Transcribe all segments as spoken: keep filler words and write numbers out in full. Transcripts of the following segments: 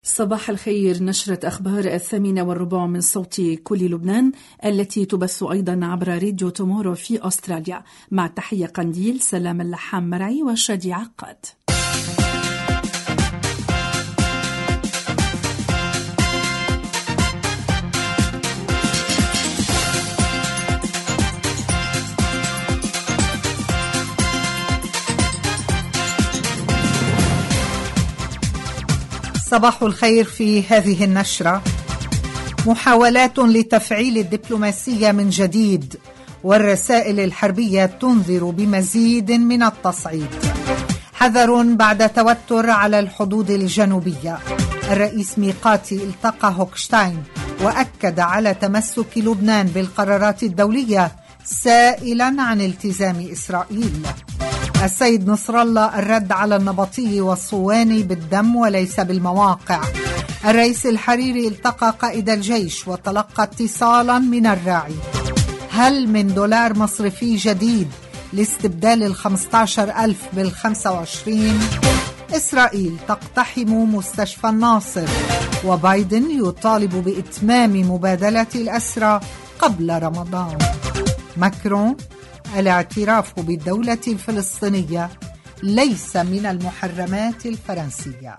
صباح الخير. نشرة أخبار الثامنة والربع من صوت كل لبنان التي تبث أيضا عبر راديو تومورو في أستراليا. مع تحية قنديل، سلام اللحام مرعي وشادي عقاد. صباح الخير. في هذه النشرة محاولات لتفعيل الدبلوماسية من جديد، والرسائل الحربية تنذر بمزيد من التصعيد. حذر بعد توتر على الحدود الجنوبية. الرئيس ميقاتي التقى هوكشتاين وأكد على تمسك لبنان بالقرارات الدولية، سائلا عن التزام إسرائيل. السيد نصر الله الرد على النبطي والصواني بالدم وليس بالمواقع. الرئيس الحريري التقى قائد الجيش وتلقى اتصالا من الراعي. هل من دولار مصرفي جديد لاستبدال الخمسة عشر ألف بالخمسة وعشرين؟ إسرائيل تقتحم مستشفى الناصر، وبايدن يطالب بإتمام مبادلة الأسرى قبل رمضان. ماكرون: الاعتراف بالدولة الفلسطينية ليس من المحرمات الفرنسية.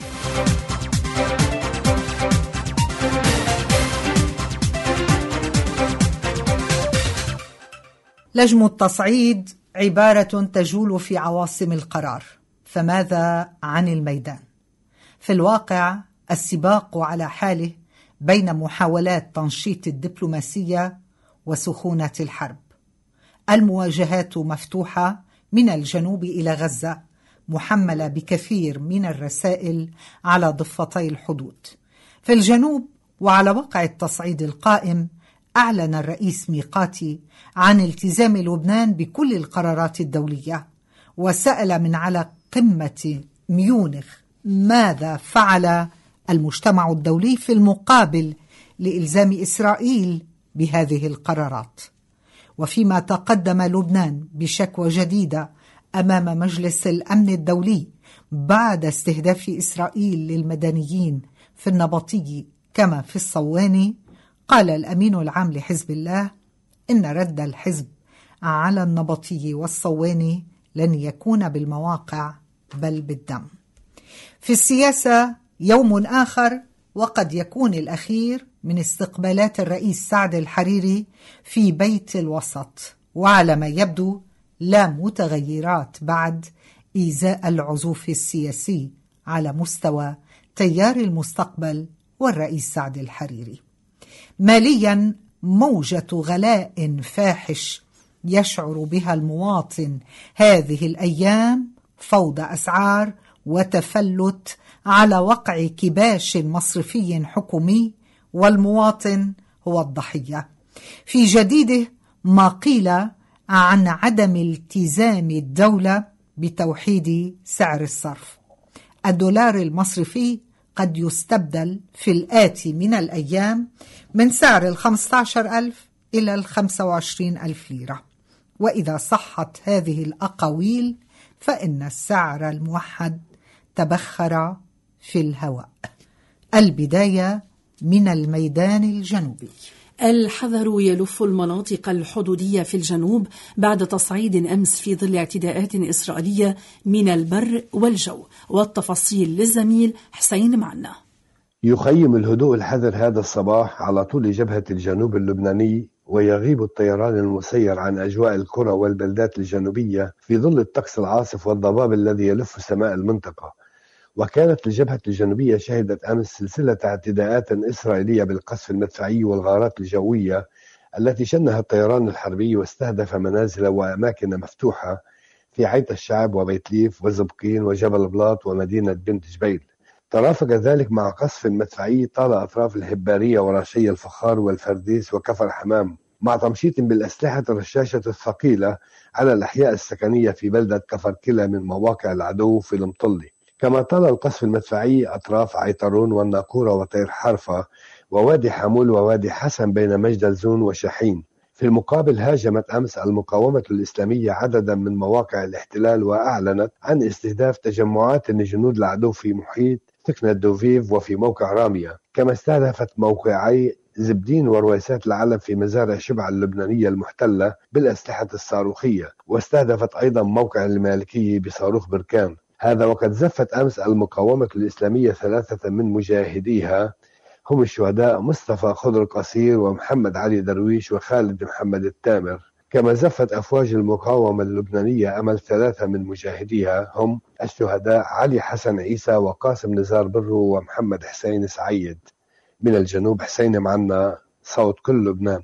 لجم التصعيد عبارة تجول في عواصم القرار، فماذا عن الميدان؟ في الواقع السباق على حاله بين محاولات تنشيط الدبلوماسية وسخونة الحرب. المواجهات مفتوحة من الجنوب إلى غزة، محملة بكثير من الرسائل على ضفتي الحدود. في الجنوب وعلى وقع التصعيد القائم، أعلن الرئيس ميقاتي عن التزام لبنان بكل القرارات الدولية، وسأل من على قمة ميونخ ماذا فعل المجتمع الدولي في المقابل لإلزام إسرائيل بهذه القرارات. وفيما تقدم لبنان بشكوى جديدة أمام مجلس الأمن الدولي بعد استهداف إسرائيل للمدنيين في النبطي كما في الصواني، قال الأمين العام لحزب الله إن رد الحزب على النبطي والصواني لن يكون بالمواقع بل بالدم. في السياسة يوم آخر وقد يكون الأخير من استقبالات الرئيس سعد الحريري في بيت الوسط، وعلى ما يبدو لا متغيرات بعد إزاء العزوف السياسي على مستوى تيار المستقبل والرئيس سعد الحريري. ماليا موجة غلاء فاحش يشعر بها المواطن هذه الأيام، فوضى أسعار وتفلت على وقع كباش مصرفي حكومي، والمواطن هو الضحية. في جديده ما قيل عن عدم التزام الدولة بتوحيد سعر الصرف. الدولار المصرفي قد يستبدل في الآتي من الأيام من سعر الخمسة عشر ألف إلى الخمسة وعشرين ألف ليرة، وإذا صحت هذه الأقاويل فإن السعر الموحد تبخر في الهواء. البداية من الميدان الجنوبي. الحذر يلف المناطق الحدودية في الجنوب بعد تصعيد أمس في ظل اعتداءات إسرائيلية من البر والجو، والتفاصيل للزميل حسين معنا. يخيم الهدوء الحذر هذا الصباح على طول جبهة الجنوب اللبناني، ويغيب الطيران المسير عن أجواء القرى والبلدات الجنوبية في ظل الطقس العاصف والضباب الذي يلف سماء المنطقة. وكانت الجبهة الجنوبية شهدت أمس سلسلة اعتداءات إسرائيلية بالقصف المدفعي والغارات الجوية التي شنها الطيران الحربي، واستهدف منازل وأماكن مفتوحة في عيت الشعب وبيت ليف وزبقين وجبل بلاط ومدينة بنت جبيل. ترافق ذلك مع قصف مدفعي طال أطراف الهبارية ورشي الفخار والفرديس وكفر حمام، مع تمشيط بالأسلحة الرشاشة الثقيلة على الأحياء السكنية في بلدة كفر كلا من مواقع العدو في المطلي. كما طال القصف المدفعي أطراف عيطرون والناقورة وطير حرفة ووادي حمول ووادي حسن بين مجدلزون وشحين. في المقابل هاجمت أمس المقاومة الإسلامية عددا من مواقع الاحتلال، وأعلنت عن استهداف تجمعات الجنود العدو في محيط سكنة دوفيف وفي موقع رامية، كما استهدفت موقعي زبدين ورويسات العلم في مزارع شبع اللبنانية المحتلة بالأسلحة الصاروخية، واستهدفت أيضا موقع المالكية بصاروخ بركان. هذا وقد زفت أمس المقاومة الإسلامية ثلاثة من مجاهديها هم الشهداء مصطفى خضر قصير ومحمد علي درويش وخالد محمد التامر. كما زفت أفواج المقاومة اللبنانية أمل ثلاثة من مجاهديها هم الشهداء علي حسن عيسى وقاسم نزار برو ومحمد حسين سعيد. من الجنوب حسين معنا، صوت كل لبنان.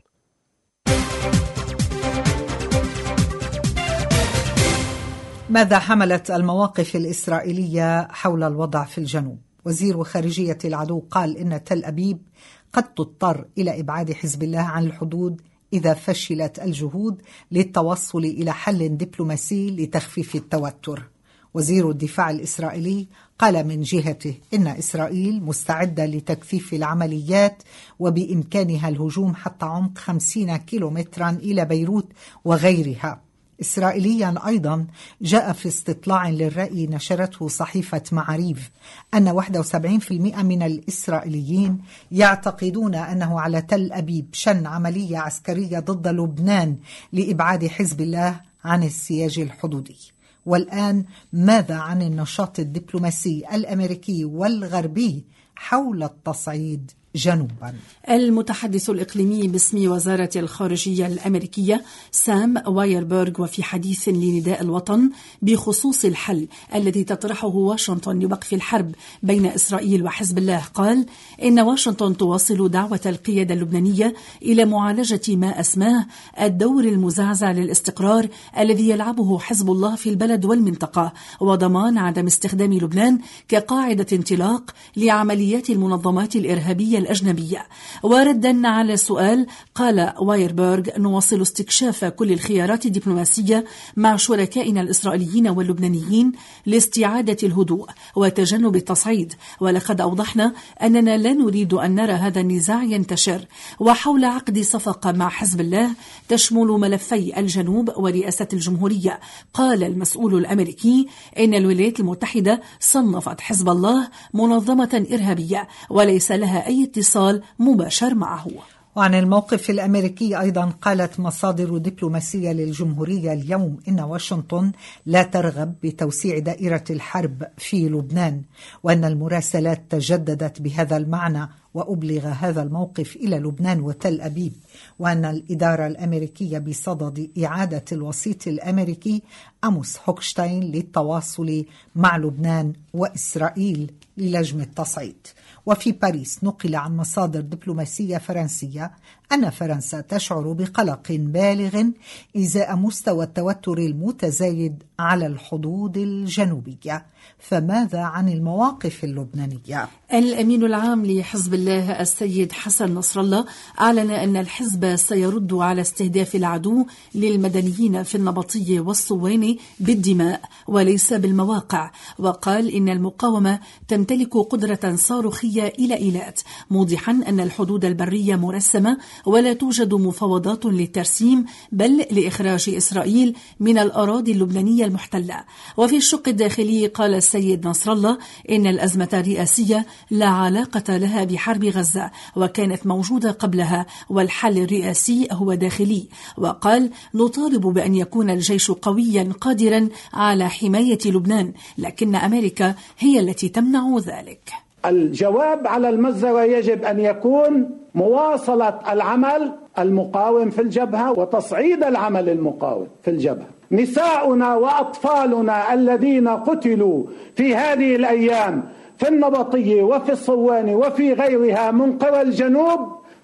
ماذا حملت المواقف الإسرائيلية حول الوضع في الجنوب؟ وزير خارجية العدو قال إن تل أبيب قد تضطر إلى إبعاد حزب الله عن الحدود إذا فشلت الجهود للتوصل إلى حل دبلوماسي لتخفيف التوتر. وزير الدفاع الإسرائيلي قال من جهته إن إسرائيل مستعدة لتكثيف العمليات وبإمكانها الهجوم حتى عمق خمسين كيلومترا إلى بيروت وغيرها. إسرائيليا أيضا جاء في استطلاع للرأي نشرته صحيفة معاريف أن واحد وسبعين بالمئة من الإسرائيليين يعتقدون أنه على تل أبيب شن عملية عسكرية ضد لبنان لإبعاد حزب الله عن السياج الحدودي. والآن ماذا عن النشاط الدبلوماسي الأمريكي والغربي حول التصعيد جنوبا؟ المتحدث الإقليمي باسم وزارة الخارجية الأمريكية سام وايربرغ، وفي حديث لنداء الوطن بخصوص الحل الذي تطرحه واشنطن لوقف الحرب بين إسرائيل وحزب الله، قال إن واشنطن تواصل دعوة القيادة اللبنانية إلى معالجة ما أسماه الدور المزعزع للاستقرار الذي يلعبه حزب الله في البلد والمنطقة، وضمان عدم استخدام لبنان كقاعدة انطلاق لعمليات المنظمات الإرهابية الأجنبية. وردا على السؤال قال وايربرغ: نواصل استكشاف كل الخيارات الدبلوماسية مع شركائنا الإسرائيليين واللبنانيين لاستعادة الهدوء وتجنب التصعيد، ولقد أوضحنا أننا لا نريد أن نرى هذا النزاع ينتشر. وحول عقد صفقة مع حزب الله تشمل ملفي الجنوب ورئاسة الجمهورية، قال المسؤول الأمريكي إن الولايات المتحدة صنفت حزب الله منظمة إرهابية وليس لها أي اتصال مباشر معه. وعن الموقف الأمريكي أيضا قالت مصادر دبلوماسية للجمهورية اليوم إن واشنطن لا ترغب بتوسيع دائرة الحرب في لبنان، وأن المراسلات تجددت بهذا المعنى، وأبلغ هذا الموقف إلى لبنان وتل أبيب، وأن الإدارة الأمريكية بصدد إعادة الوسيط الأمريكي أموس هوكشتاين للتواصل مع لبنان وإسرائيل للجم التصعيد. وفي باريس نقل عن مصادر دبلوماسية فرنسية أن فرنسا تشعر بقلق بالغ إزاء مستوى التوتر المتزايد على الحدود الجنوبية. فماذا عن المواقف اللبنانية؟ الأمين العام لحزب الله السيد حسن نصر الله أعلن أن الحزب سيرد على استهداف العدو للمدنيين في النبطية والصواني بالدماء وليس بالمواقع، وقال إن المقاومة تمتلك قدرة صاروخية إلى إيلات، موضحا أن الحدود البرية مرسمة ولا توجد مفاوضات للترسيم بل لإخراج إسرائيل من الأراضي اللبنانية المحتلة. وفي الشق الداخلي قال السيد نصر الله إن الأزمة الرئاسية لا علاقة لها بحرب غزة وكانت موجودة قبلها، والحل الرئاسي هو داخلي. وقال: نطالب بأن يكون الجيش قويا قادرا على حماية لبنان، لكن أمريكا هي التي تمنع ذلك. الجواب على المجزرة يجب أن يكون مواصلة العمل المقاوم في الجبهة وتصعيد العمل المقاوم في الجبهة. نساؤنا وأطفالنا الذين قتلوا في هذه الأيام في النبطية وفي الصواني وفي غيرها من قرى الجنوب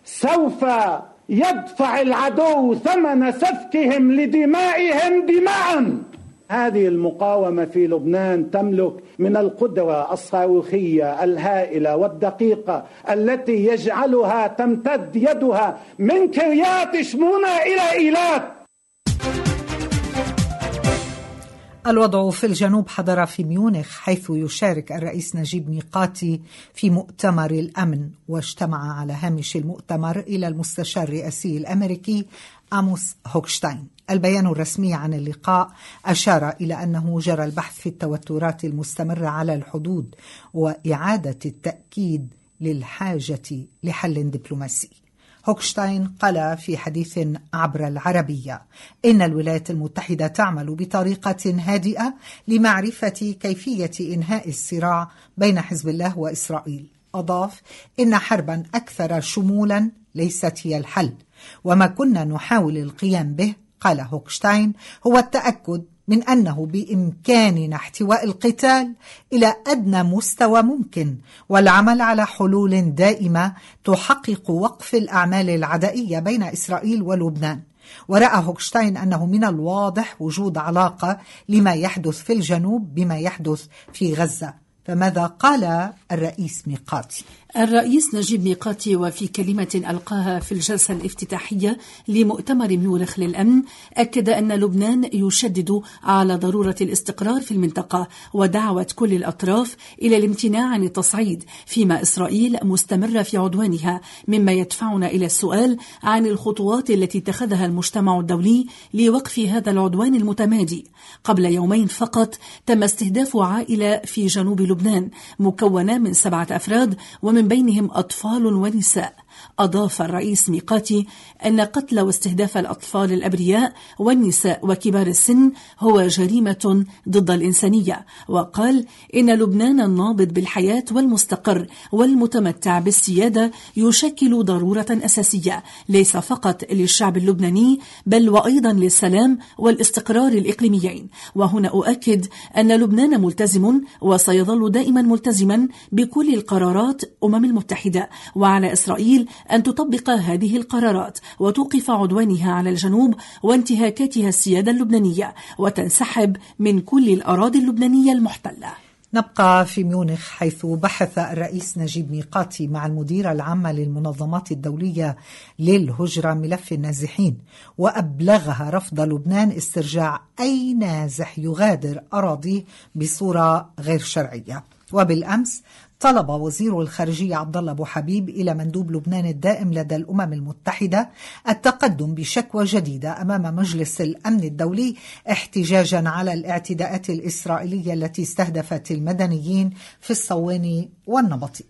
سوف يدفع العدو ثمن سفكهم لدمائهم دماء. هذه المقاومة في لبنان تملك من القدرة الصاروخية الهائلة والدقيقة التي يجعلها تمتد يدها من كريات شمونة إلى إيلات. الوضع في الجنوب حضر في ميونخ، حيث يشارك الرئيس نجيب ميقاتي في مؤتمر الأمن، واجتمع على هامش المؤتمر إلى المستشار الرئاسي الأمريكي آموس هوكشتاين. البيان الرسمي عن اللقاء أشار إلى أنه جرى البحث في التوترات المستمرة على الحدود وإعادة التأكيد للحاجة لحل دبلوماسي. هوكشتاين قال في حديث عبر العربية إن الولايات المتحدة تعمل بطريقة هادئة لمعرفة كيفية إنهاء الصراع بين حزب الله وإسرائيل. أضاف إن حربا أكثر شمولا ليست هي الحل، وما كنا نحاول القيام به، قال هوكشتاين، هو التأكد من أنه بإمكاننا احتواء القتال إلى أدنى مستوى ممكن، والعمل على حلول دائمة تحقق وقف الأعمال العدائية بين إسرائيل ولبنان. ورأى هوكشتاين أنه من الواضح وجود علاقة لما يحدث في الجنوب بما يحدث في غزة. فماذا قال الرئيس ميقاتي؟ الرئيس نجيب ميقاتي وفي كلمة ألقاها في الجلسة الافتتاحية لمؤتمر ميونخ للأمن أكد أن لبنان يشدد على ضرورة الاستقرار في المنطقة ودعوة كل الأطراف إلى الامتناع عن التصعيد، فيما إسرائيل مستمرة في عدوانها، مما يدفعنا إلى السؤال عن الخطوات التي اتخذها المجتمع الدولي لوقف هذا العدوان المتمادي. قبل يومين فقط تم استهداف عائلة في جنوب لبنان مكونة من سبعة أفراد ومن بينهم أطفال ونساء. أضاف الرئيس ميقاتي أن قتل واستهداف الأطفال الأبرياء والنساء وكبار السن هو جريمة ضد الإنسانية، وقال إن لبنان النابض بالحياة والمستقر والمتمتع بالسيادة يشكل ضرورة أساسية ليس فقط للشعب اللبناني بل وأيضا للسلام والاستقرار الإقليميين. وهنا أؤكد أن لبنان ملتزم وسيظل دائما ملتزما بكل القرارات أمم المتحدة، وعلى إسرائيل أن تطبق هذه القرارات وتوقف عدوانها على الجنوب وانتهاكاتها السيادة اللبنانية وتنسحب من كل الأراضي اللبنانية المحتلة. نبقى في ميونخ، حيث بحث الرئيس نجيب ميقاتي مع المديرة العامة للمنظمات الدولية للهجرة ملف النازحين، وأبلغها رفض لبنان استرجاع أي نازح يغادر أراضيه بصورة غير شرعية. وبالأمس طلب وزير الخارجية عبد الله أبو حبيب إلى مندوب لبنان الدائم لدى الأمم المتحدة التقدم بشكوى جديدة أمام مجلس الأمن الدولي احتجاجا على الاعتداءات الإسرائيلية التي استهدفت المدنيين في الصواني والنبطي.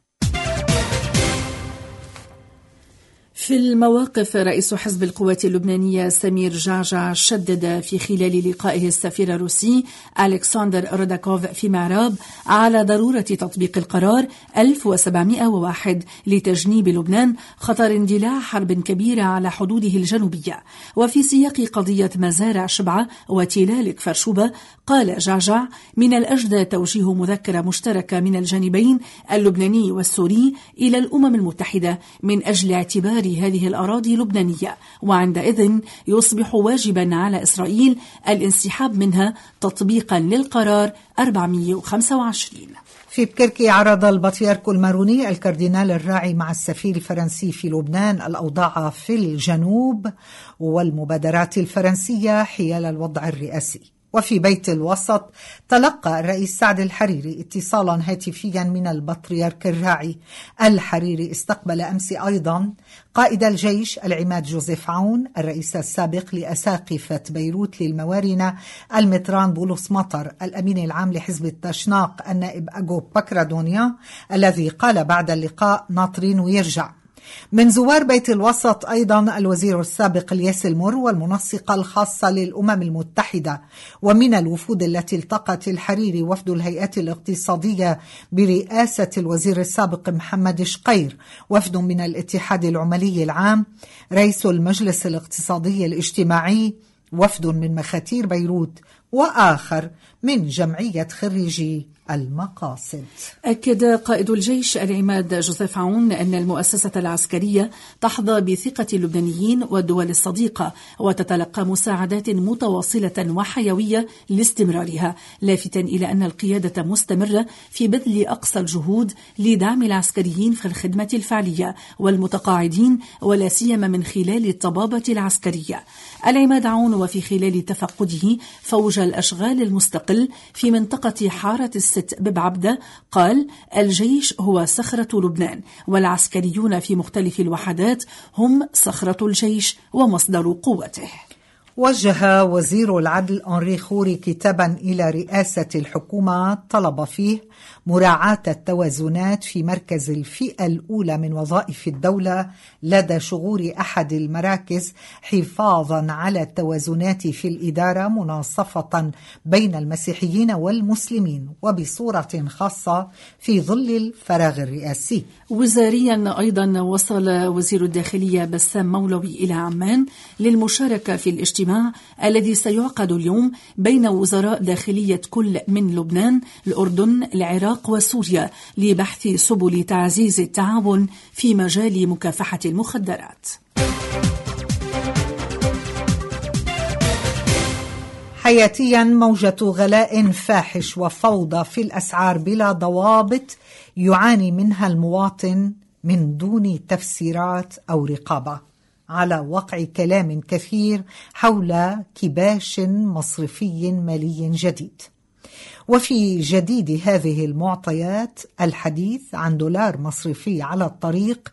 في المواقف، رئيس حزب القوات اللبنانية سمير جعجع شدد في خلال لقائه السفير الروسي ألكسندر روداكوف في معراب على ضرورة تطبيق القرار ألف وسبعمائة وواحد لتجنيب لبنان خطر اندلاع حرب كبيرة على حدوده الجنوبية. وفي سياق قضية مزارع شبعة وتلال كفر شوبة، قال جعجع: من الأجدى توجيه مذكرة مشتركة من الجانبين اللبناني والسوري إلى الأمم المتحدة من أجل اعتبار هذه الأراضي لبنانية، وعندئذ يصبح واجبا على إسرائيل الانسحاب منها تطبيقا للقرار أربعمائة وخمسة وعشرين. في بكركي عرض البطريرك الماروني الكاردينال الراعي مع السفير الفرنسي في لبنان الأوضاع في الجنوب والمبادرات الفرنسية حيال الوضع الرئاسي. وفي بيت الوسط تلقى الرئيس سعد الحريري اتصالا هاتفيا من البطريرك الراعي. الحريري استقبل أمس أيضا قائد الجيش العماد جوزيف عون، الرئيس السابق لأساقفة بيروت للموارنة المتران بولس مطر، الأمين العام لحزب التشناق النائب أجو باكرادونيا، الذي قال بعد اللقاء ناطرين ويرجع. من زوار بيت الوسط أيضا الوزير السابق الياس المر والمنسقة الخاصة للأمم المتحدة. ومن الوفود التي التقت الحريري وفد الهيئات الاقتصادية برئاسة الوزير السابق محمد شقير، وفد من الاتحاد العمالي العام، رئيس المجلس الاقتصادي الاجتماعي، وفد من مخاتير بيروت، وآخر من جمعية خريجي المقاصد. أكد قائد الجيش العماد جوزيف عون أن المؤسسة العسكرية تحظى بثقة اللبنانيين والدول الصديقة وتتلقى مساعدات متواصلة وحيوية لاستمرارها، لافتاً إلى أن القيادة مستمرة في بذل أقصى الجهود لدعم العسكريين في الخدمة الفعلية والمتقاعدين، ولا سيما من خلال الطبابة العسكرية. العماد عون وفي خلال تفقده فوجا الأشغال المستقل في منطقة حارة الست ببعبدة قال: الجيش هو صخرة لبنان، والعسكريون في مختلف الوحدات هم صخرة الجيش ومصدر قوته. وجه وزير العدل أنري خوري كتابا إلى رئاسة الحكومة طلب فيه مراعاة التوازنات في مركز الفئة الأولى من وظائف الدولة لدى شغور أحد المراكز، حفاظا على التوازنات في الإدارة مناصفة بين المسيحيين والمسلمين، وبصورة خاصة في ظل الفراغ الرئاسي. وزاريا أيضا وصل وزير الداخلية بسام مولوي إلى عمان للمشاركة في الاجتماع الذي سيعقد اليوم بين وزراء داخلية كل من لبنان، الأردن، العراق وسوريا لبحث سبل تعزيز التعاون في مجال مكافحة المخدرات. حياتيا موجة غلاء فاحش وفوضى في الأسعار بلا ضوابط يعاني منها المواطن من دون تفسيرات أو رقابة، على وقع كلام كثير حول كباش مصرفي مالي جديد. وفي جديد هذه المعطيات الحديث عن دولار مصرفي على الطريق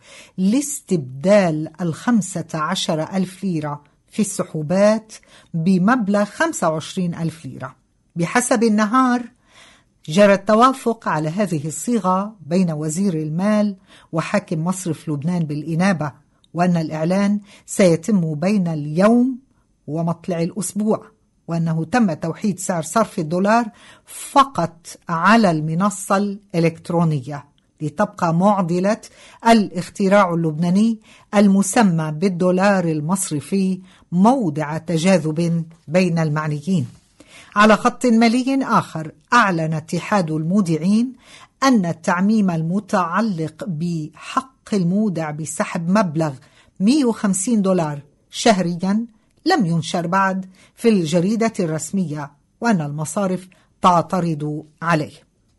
لاستبدال الخمسة عشر ألف ليرة في السحوبات بمبلغ خمسة وعشرين ألف ليرة. بحسب النهار جرى التوافق على هذه الصيغة بين وزير المال وحاكم مصرف لبنان بالإنابة، وأن الإعلان سيتم بين اليوم ومطلع الأسبوع، وأنه تم توحيد سعر صرف الدولار فقط على المنصة الإلكترونية لتبقى معضلة الاختراع اللبناني المسمى بالدولار المصرفي موضع تجاذب بين المعنيين. على خط مالي آخر، أعلن اتحاد المودعين أن التعميم المتعلق بحق المودع بسحب مبلغ مئة وخمسين دولار شهريا لم ينشر بعد في الجريدة الرسمية، وأن المصارف تعترض عليه.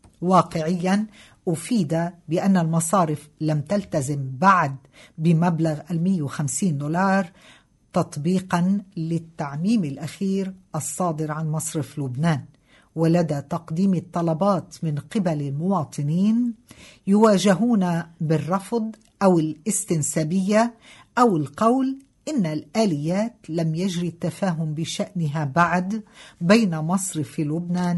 واقعيا أفيد بأن المصارف لم تلتزم بعد بمبلغ المئة وخمسين دولار تطبيقا للتعميم الأخير الصادر عن مصرف لبنان. ولدى تقديم الطلبات من قبل المواطنين يواجهون بالرفض أو الاستنسابية أو القول إن الآليات لم يجري التفاهم بشأنها بعد بين مصرف لبنان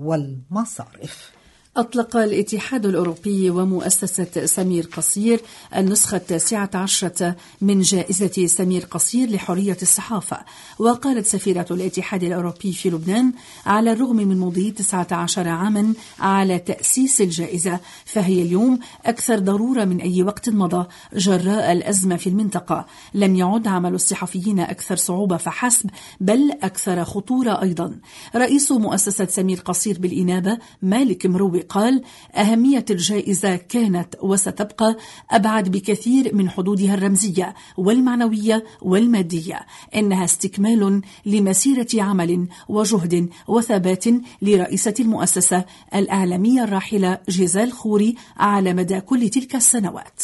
والمصارف. أطلق الاتحاد الأوروبي ومؤسسة سمير قصير النسخة التاسعة عشرة من جائزة سمير قصير لحرية الصحافة. وقالت سفيرة الاتحاد الأوروبي في لبنان: على الرغم من مضي تسعة عشر عاما على تأسيس الجائزة، فهي اليوم أكثر ضرورة من أي وقت مضى جراء الأزمة في المنطقة. لم يعد عمل الصحفيين أكثر صعوبة فحسب، بل أكثر خطورة أيضا. رئيس مؤسسة سمير قصير بالإنابة مالك مروي قال: أهمية الجائزة كانت وستبقى أبعد بكثير من حدودها الرمزية والمعنوية والمادية. إنها استكمال لمسيرة عمل وجهد وثبات لرئيسة المؤسسة الإعلامية الراحلة جيزال خوري على مدى كل تلك السنوات.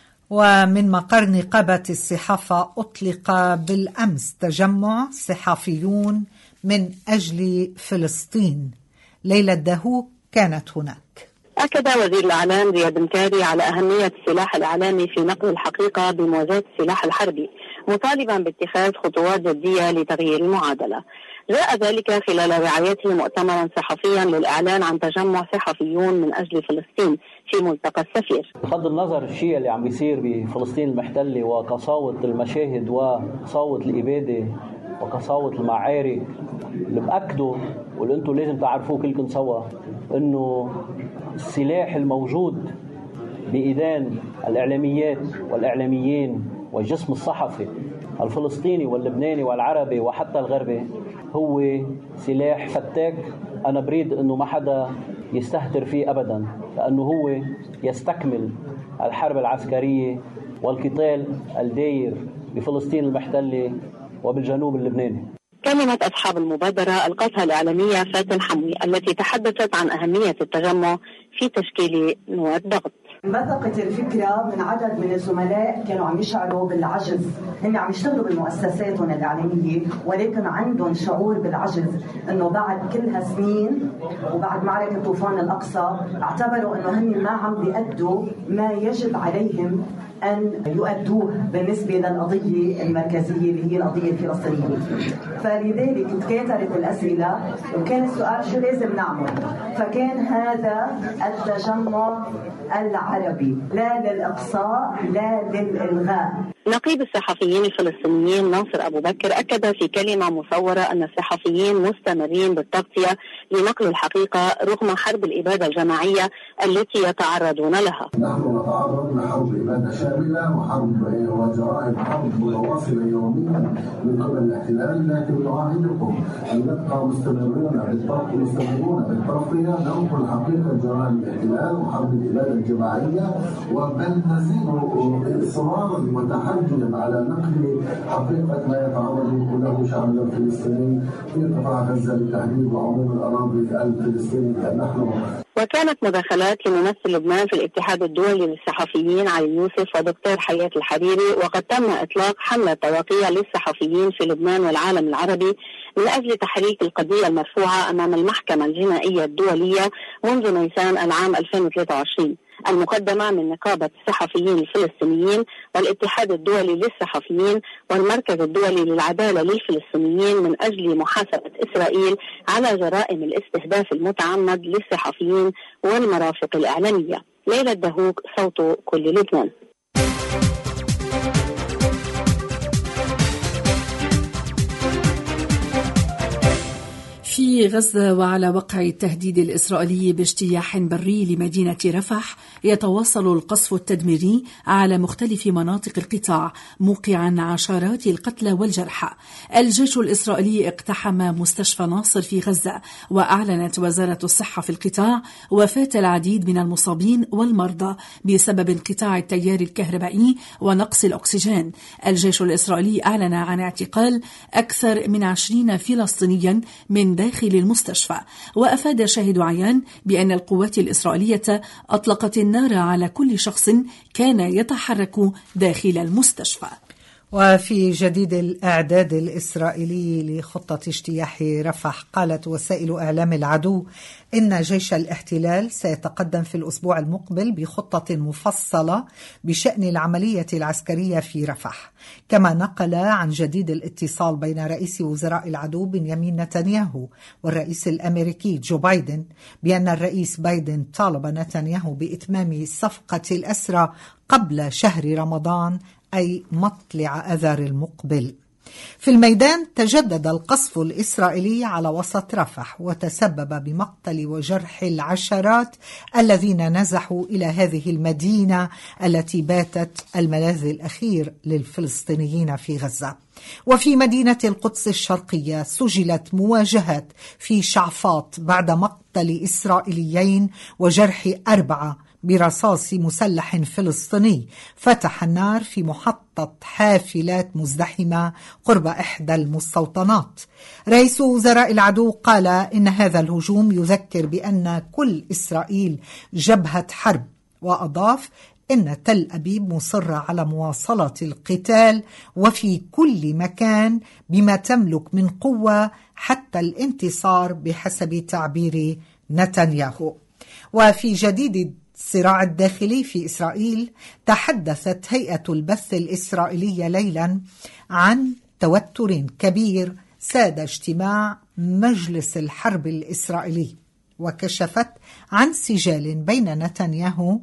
ومن مقر نقابة الصحافة أطلق بالأمس تجمع صحفيون من أجل فلسطين. ليلى الدهوك كانت هناك. أكد وزير الإعلام زياد مكاري على أهمية السلاح الإعلامي في نقل الحقيقة بمواجهة السلاح الحربي، مطالبا باتخاذ خطوات جدية لتغيير المعادلة. جاء ذلك خلال رعايته مؤتمرا صحفيا للإعلان عن تجمع صحفيون من أجل فلسطين في ملتقى السفير. بغض النظر الشيء اللي عم بيصير بفلسطين المحتلة وقساوة المشاهد وقساوة الإبادة وقساوة المعارك، اللي بأكدوا واللي انتم لازم تعرفوه كلكم سوا انه السلاح الموجود بإيدين الإعلاميات والإعلاميين والجسم الصحفي الفلسطيني واللبناني والعربي وحتى الغربي هو سلاح فتاك. أنا بريد أنه ما حدا يستهتر فيه أبدا، لأنه هو يستكمل الحرب العسكرية والقتال الداير بفلسطين المحتلة وبالجنوب اللبناني. كلمة أصحاب المبادرة ألقتها الإعلامية فاتن حموي التي تحدثت عن أهمية التجمع في تشكيل نواه ضغط. انبثقت الفكرة من عدد من الزملاء كانوا عم يشعروا بالعجز، هن عم يشتغلوا بالمؤسساتهم الإعلامية ولكن عندهم شعور بالعجز، إنه بعد كل هالسنين وبعد معركة طوفان الأقصى اعتبروا إنه هن ما عم بيأدوا ما يجب عليهم أن يؤدوه بالنسبة للقضية المركزية اللي هي القضية الفلسطينية. فلذلك تكاثرت الأسئلة وكان السؤال شو لازم نعمل، فكان هذا التجمع العربي لا للإقصاء لا للإلغاء. نقيب الصحفيين الفلسطينيين ناصر أبو بكر أكد في كلمة مصورة أن الصحفيين مستمرين بالتغطية لنقل الحقيقة رغم حرب الإبادة الجماعية التي يتعرضون لها. نحن نتعرض لحرب إبادة شاملة وحرب وجرائم حرب متواصلة يوميا من قبل الاحتلال، لكن نعاهدكم أن نبقى مستمرون بالتغطية مستمرون بالتغطية ننقل حقيقة جرائم الاحتلال وحرب الإبادة الجماعية، وبل نزيد إصرارا وتحديا على نقل حقيقة ما يتعرض له شعبنا الفلسطيني في قطاع غزة بالتحديد وعموم الأراضي الفلسطينية. نحن وكانت مداخلات لممثل لبنان في الاتحاد الدولي للصحفيين علي يوسف ودكتور حياة الحريري، وقد تم إطلاق حملة توقيع للصحفيين في لبنان والعالم العربي من أجل تحريك القضية المرفوعة أمام المحكمة الجنائية الدولية منذ نيسان العام ألفين وثلاثة وعشرين، المقدمة من نقابة الصحفيين الفلسطينيين والاتحاد الدولي للصحفيين والمركز الدولي للعدالة للفلسطينيين من أجل محاسبة إسرائيل على جرائم الاستهداف المتعمد للصحفيين والمرافق الإعلامية. ليلى الدهوك، صوت كل لبنان. في غزة، وعلى وقع التهديد الإسرائيلي باجتياح بري لمدينة رفح، يتواصل القصف التدميري على مختلف مناطق القطاع موقعا عشرات القتلى والجرحى. الجيش الإسرائيلي اقتحم مستشفى ناصر في غزة، وأعلنت وزارة الصحة في القطاع وفاة العديد من المصابين والمرضى بسبب انقطاع التيار الكهربائي ونقص الأكسجين. الجيش الإسرائيلي أعلن عن اعتقال أكثر من عشرين فلسطينيا من داخل المستشفى. وأفاد شاهد عيان بأن القوات الإسرائيلية أطلقت النار على كل شخص كان يتحرك داخل المستشفى. وفي جديد الإعداد الإسرائيلي لخطة اجتياح رفح، قالت وسائل إعلام العدو إن جيش الاحتلال سيتقدم في الأسبوع المقبل بخطة مفصلة بشأن العملية العسكرية في رفح. كما نقل عن جديد الاتصال بين رئيس وزراء العدو بنيامين نتنياهو والرئيس الأمريكي جو بايدن بأن الرئيس بايدن طالب نتنياهو بإتمام صفقة الأسرى قبل شهر رمضان، أي مطلع أذار المقبل. في الميدان تجدد القصف الإسرائيلي على وسط رفح، وتسبب بمقتل وجرح العشرات الذين نزحوا إلى هذه المدينة التي باتت الملاذ الأخير للفلسطينيين في غزة. وفي مدينة القدس الشرقية سجلت مواجهات في شعفاط بعد مقتل إسرائيليين وجرح أربعة برصاص مسلح فلسطيني فتح النار في محطة حافلات مزدحمة قرب إحدى المستوطنات. رئيس وزراء العدو قال إن هذا الهجوم يذكر بأن كل إسرائيل جبهة حرب، وأضاف إن تل أبيب مصرة على مواصلة القتال وفي كل مكان بما تملك من قوة حتى الانتصار بحسب تعبير نتنياهو. وفي جديد الصراع الداخلي في إسرائيل، تحدثت هيئة البث الإسرائيلية ليلا عن توتر كبير ساد اجتماع مجلس الحرب الإسرائيلي، وكشفت عن سجال بين نتنياهو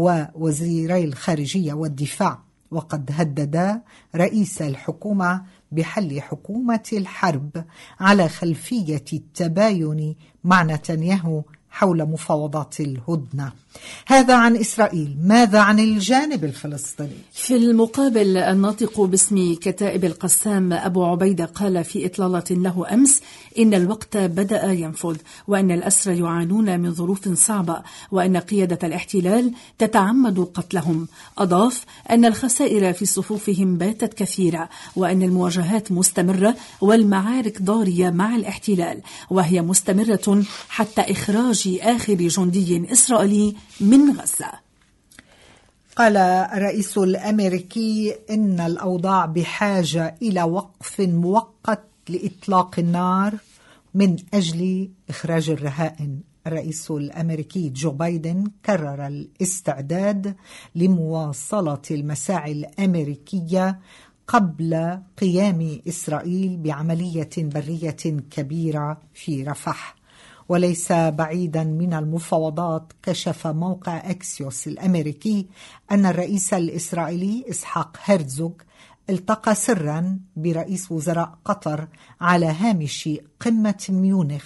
ووزيري الخارجية والدفاع، وقد هدد رئيس الحكومة بحل حكومة الحرب على خلفية التباين مع نتنياهو حول مفاوضات الهدنة. هذا عن إسرائيل. ماذا عن الجانب الفلسطيني؟ في المقابل، الناطق باسم كتائب القسام أبو عبيدة قال في إطلالة له أمس إن الوقت بدأ ينفذ، وأن الأسرى يعانون من ظروف صعبة، وأن قيادة الاحتلال تتعمد قتلهم. أضاف أن الخسائر في صفوفهم باتت كثيرة، وأن المواجهات مستمرة والمعارك ضارية مع الاحتلال، وهي مستمرة حتى إخراج آخر جندي إسرائيلي من غزة. قال الرئيس الأمريكي إن الأوضاع بحاجة إلى وقف مؤقت لإطلاق النار من أجل إخراج الرهائن. الرئيس الأمريكي جو بايدن كرر الاستعداد لمواصلة المساعي الأمريكية قبل قيام إسرائيل بعملية برية كبيرة في رفح. وليس بعيدا من المفاوضات، كشف موقع أكسيوس الأمريكي أن الرئيس الإسرائيلي إسحاق هرتزوغ التقى سرا برئيس وزراء قطر على هامش قمة ميونخ،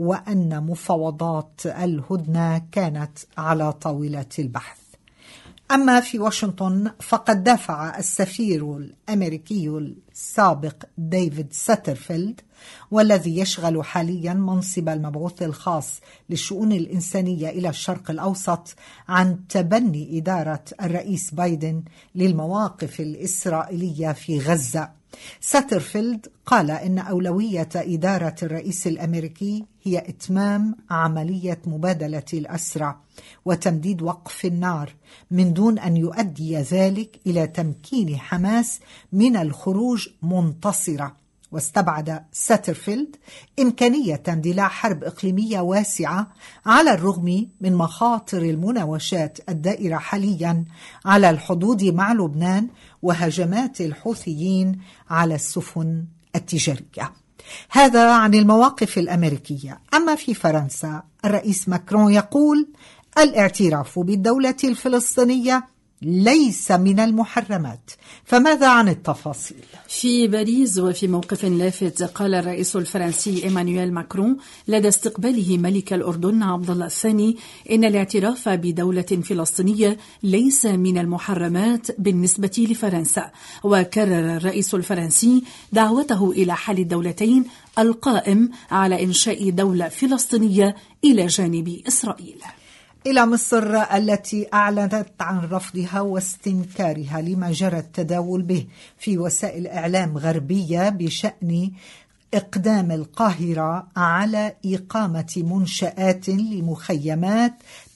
وأن مفاوضات الهدنة كانت على طاولة البحث. أما في واشنطن فقد دافع السفير الأمريكي السابق ديفيد ساترفيلد، والذي يشغل حاليا منصب المبعوث الخاص للشؤون الإنسانية إلى الشرق الأوسط، عن تبني إدارة الرئيس بايدن للمواقف الإسرائيلية في غزة. ساترفيلد قال إن أولوية إدارة الرئيس الأمريكي هي إتمام عملية مبادلة الأسرى وتمديد وقف النار، من دون أن يؤدي ذلك إلى تمكين حماس من الخروج منتصرة. واستبعد ساترفيلد إمكانية اندلاع حرب إقليمية واسعة على الرغم من مخاطر المناوشات الدائرة حاليا على الحدود مع لبنان وهجمات الحوثيين على السفن التجارية. هذا عن المواقف الأمريكية. أما في فرنسا، الرئيس ماكرون يقول الاعتراف بالدولة الفلسطينية ليس من المحرمات. فماذا عن التفاصيل؟ في باريس وفي موقف لافت، قال الرئيس الفرنسي إيمانويل ماكرون لدى استقباله ملك الأردن عبد الله الثاني إن الاعتراف بدولة فلسطينية ليس من المحرمات بالنسبة لفرنسا. وكرر الرئيس الفرنسي دعوته إلى حل الدولتين القائم على إنشاء دولة فلسطينية إلى جانب إسرائيل. إلى مصر التي أعلنت عن رفضها واستنكارها لما جرى التداول به في وسائل إعلام غربية بشأن إقدام القاهرة على إقامة منشآت لمخيمات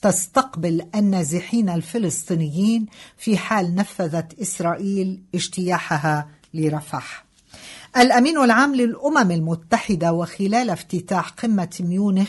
تستقبل النازحين الفلسطينيين في حال نفذت إسرائيل اجتياحها لرفح. الأمين العام للأمم المتحدة وخلال افتتاح قمة ميونخ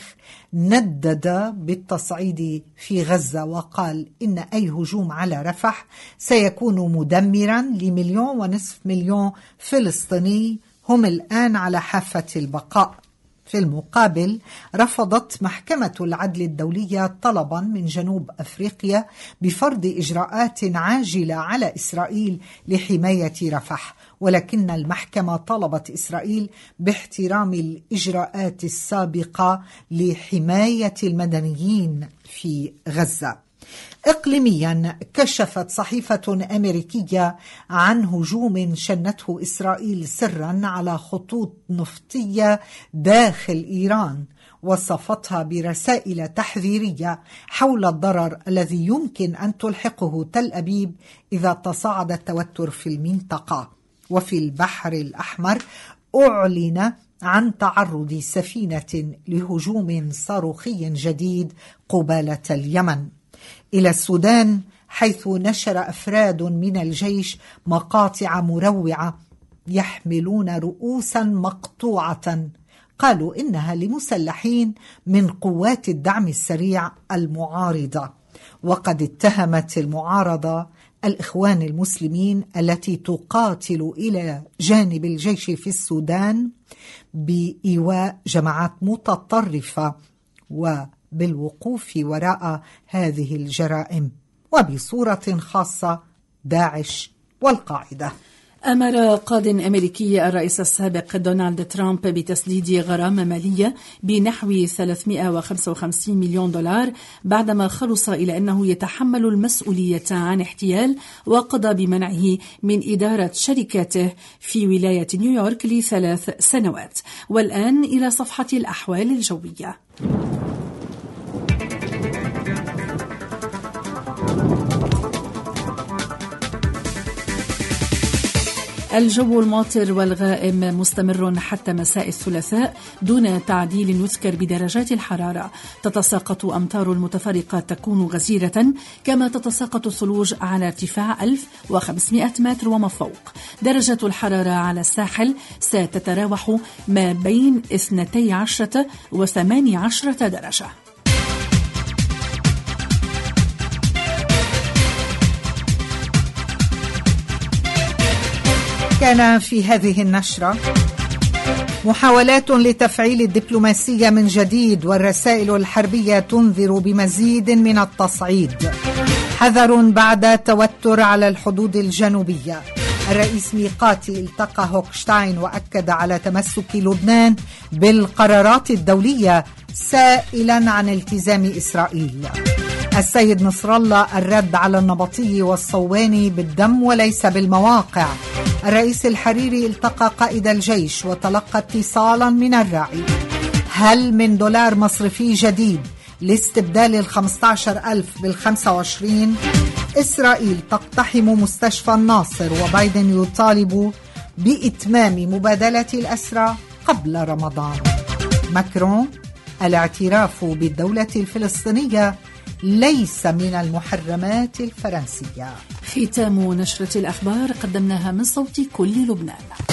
ندد بالتصعيد في غزة، وقال إن أي هجوم على رفح سيكون مدمرا لمليون ونصف مليون فلسطيني هم الآن على حافة البقاء. في المقابل، رفضت محكمة العدل الدولية طلبا من جنوب أفريقيا بفرض إجراءات عاجلة على إسرائيل لحماية رفح، ولكن المحكمة طلبت إسرائيل باحترام الإجراءات السابقة لحماية المدنيين في غزة. إقليميا، كشفت صحيفة أمريكية عن هجوم شنته إسرائيل سرا على خطوط نفطية داخل إيران، وصفتها برسائل تحذيرية حول الضرر الذي يمكن أن تلحقه تل أبيب إذا تصاعد التوتر في المنطقة. وفي البحر الأحمر، أعلن عن تعرض سفينة لهجوم صاروخي جديد قبالة اليمن. إلى السودان، حيث نشر أفراد من الجيش مقاطع مروعة يحملون رؤوسا مقطوعة، قالوا إنها لمسلحين من قوات الدعم السريع المعارضة. وقد اتهمت المعارضة الإخوان المسلمين التي تقاتل إلى جانب الجيش في السودان بإيواء جماعات متطرفة وبالوقوف وراء هذه الجرائم، وبصورة خاصة داعش والقاعدة. أمر قاض أمريكي الرئيس السابق دونالد ترامب بتسديد غرامة مالية بنحو ثلاثمائة وخمسة وخمسين مليون دولار بعدما خلص إلى أنه يتحمل المسؤولية عن احتيال وقضى بمنعه من إدارة شركاته في ولاية نيويورك لثلاث سنوات. والآن إلى صفحة الأحوال الجوية. الجو الماطر والغائم مستمر حتى مساء الثلاثاء دون تعديل يذكر بدرجات الحرارة. تتساقط أمطار المتفرقة تكون غزيرة، كما تتساقط الثلوج على ارتفاع ألف وخمسمائة متر وما فوق. درجة الحرارة على الساحل ستتراوح ما بين اثنتي عشرة وثماني عشرة درجة. كان في هذه النشرة: محاولات لتفعيل الدبلوماسية من جديد والرسائل الحربية تنذر بمزيد من التصعيد. حذر بعد توتر على الحدود الجنوبية. الرئيس ميقاتي التقى هوكشتاين وأكد على تمسك لبنان بالقرارات الدولية سائلا عن التزام إسرائيل. السيد نصر الله الرد على النبطي والصواني بالدم وليس بالمواقع. الرئيس الحريري التقى قائد الجيش وتلقى اتصالا من الراعي. هل من دولار مصرفي جديد لاستبدال الخمسة عشر ألف بالخمسة وعشرين؟ إسرائيل تقتحم مستشفى الناصر وبايدن يطالب بإتمام مبادلة الأسرى قبل رمضان. ماكرون: الاعتراف بالدولة الفلسطينية ليس من المحرمات الفرنسية. ختام نشرة الأخبار قدمناها من صوت كل لبنان.